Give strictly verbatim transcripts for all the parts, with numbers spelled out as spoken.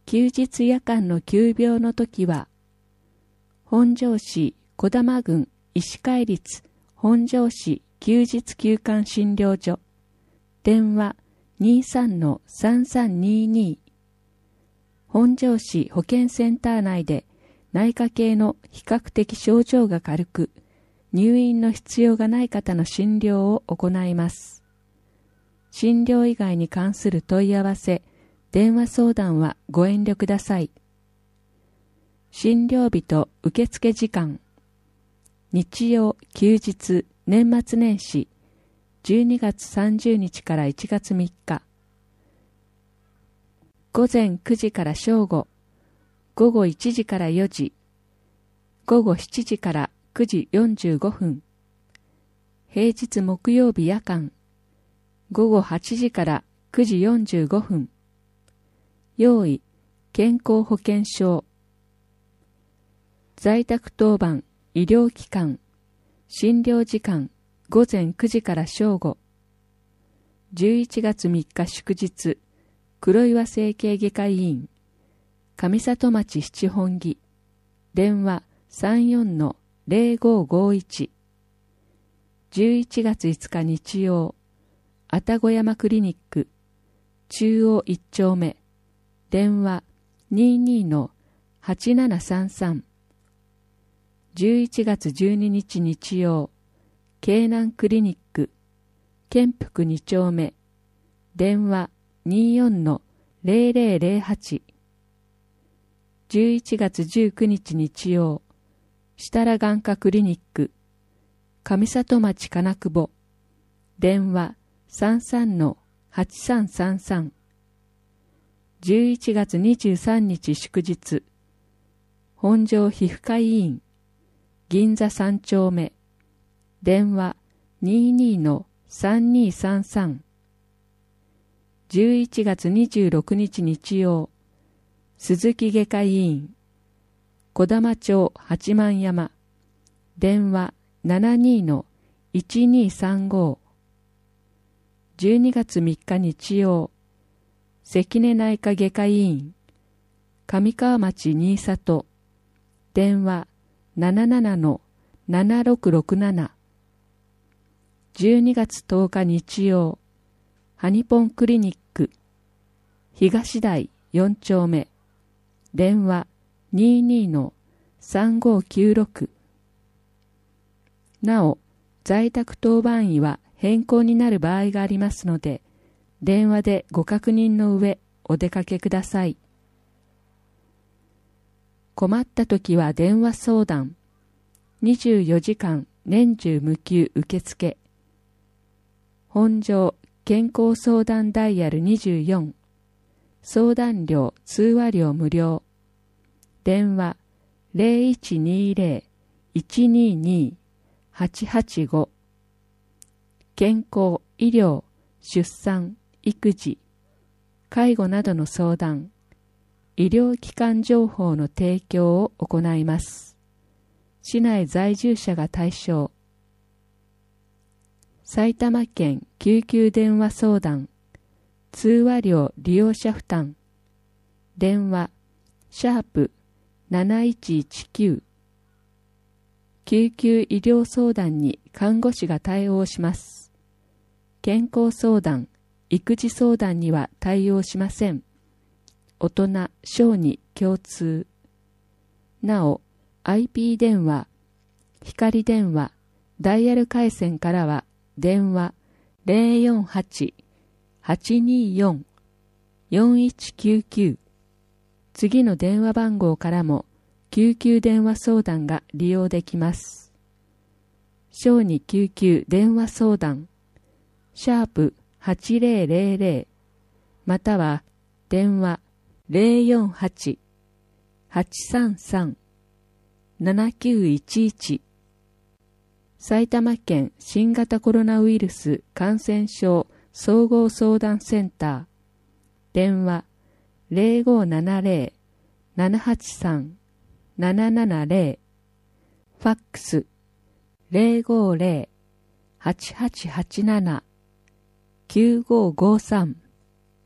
休日夜間の急病の時は、本庄市児玉郡医師会立本庄市休日休館診療所、電話 にじゅうさんのさんさんにーにー。本庄市保健センター内で内科系の比較的症状が軽く、入院の必要がない方の診療を行います。診療以外に関する問い合わせ、電話相談はご遠慮ください。診療日と受付時間。日曜、休日、年末年始、じゅうにがつさんじゅうにちからいちがつみっか。午前くじから正午、午後いちじからよじ、午後しちじからくじよんじゅうごふん。平日木曜日夜間、午後はちじからくじよんじゅうごふん。用意、健康保険証。在宅当番、医療機関、診療時間、午前くじから正午。じゅういちがつみっか祝日、黒岩整形外科医院、上里町七本木、電話 さんよんのぜろごごいち。じゅういちがついつか日曜、愛宕山クリニック、中央一丁目、電話 にじゅうにのはちななさんさん。じゅういちがつじゅうににち日曜、京南クリニック、建福に丁目、電話 にじゅうよんのぜろぜろぜろはち。じゅういちがつじゅうくにち日曜、設楽眼科クリニック、上里町金久保、電話 さんさんのはちさんさんさん。じゅういちがつにじゅうさんにち祝日、本庄皮膚科医院、銀座さん丁目、電話 にじゅうにのさんにさんさん。じゅういちがつにじゅうろくにち日曜、鈴木外科医院、児玉町八幡山、電話 ななじゅうにのいちにさんご。じゅうにがつみっか日曜、関根内科外科医院、上川町新里、電話 ななじゅうななのななろくろくなな。じゅうにがつとおか日曜、ハニポンクリニック、東台よん丁目、電話 にじゅうにのさんごきゅうろく。なお、在宅当番医は変更になる場合がありますので、電話でご確認の上お出かけください。困ったときは電話相談。にじゅうよじかん年中無休受付。本庄健康相談ダイヤルにじゅうよん。相談料通話料無料。電話 ぜろいちにぜろ いちにに はちはちご。健康、医療、出産、育児、介護などの相談、医療機関情報の提供を行います。市内在住者が対象。埼玉県救急電話相談、通話料利用者負担、電話、シャープなないちいちきゅう。救急医療相談に看護師が対応します。健康相談、育児相談には対応しません。大人、小児共通。なお、アイピー 電話、光電話、ダイヤル回線からは電話 ぜろよんはち はちによん よんいちきゅうきゅう。次の電話番号からも救急電話相談が利用できます。小児救急電話相談、シャープはちぜろぜろぜろ、または電話 ぜろよんはち はちさんさん ななきゅういちいち。埼玉県新型コロナウイルス感染症総合相談センター、電話 ぜろごななぜろ ななはちさん ななななぜろ、ファックス ぜろごぜろ はちはちはちなな きゅうごごさん。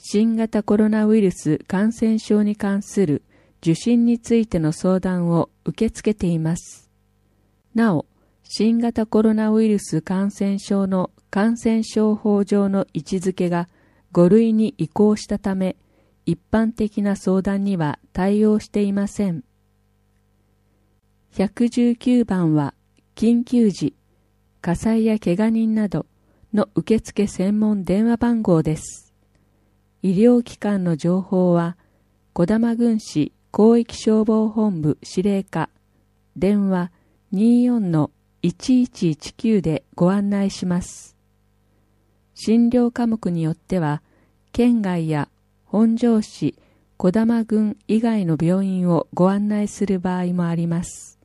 新型コロナウイルス感染症に関する受診についての相談を受け付けています。なお、新型コロナウイルス感染症の感染症法上の位置づけがご類に移行したため、一般的な相談には対応していません。ひゃくじゅうきゅうばんは、緊急時、火災や怪我人などの受付専門電話番号です。医療機関の情報は、児玉郡市広域消防本部司令課、電話 にじゅうよん のいちいちいちきゅう でご案内します。診療科目によっては、県外や本庄市、児玉郡以外の病院をご案内する場合もあります。